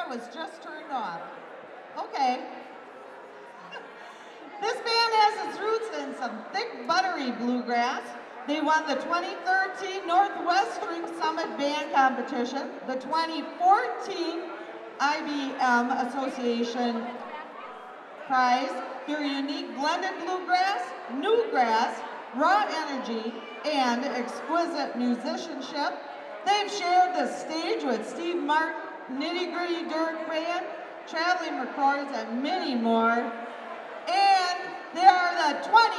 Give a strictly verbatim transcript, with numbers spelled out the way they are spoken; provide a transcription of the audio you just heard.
was just turned off. Okay. This band has its roots in some thick, buttery bluegrass. They won the twenty thirteen Northwest String Summit Band Competition, the twenty fourteen I B M Association Prize. Their unique blended bluegrass, newgrass, raw energy, and exquisite musicianship. They've shared the stage with Steve Martin, Nitty Gritty Dirt Band, Traveling Records, and many more. And they are the twenty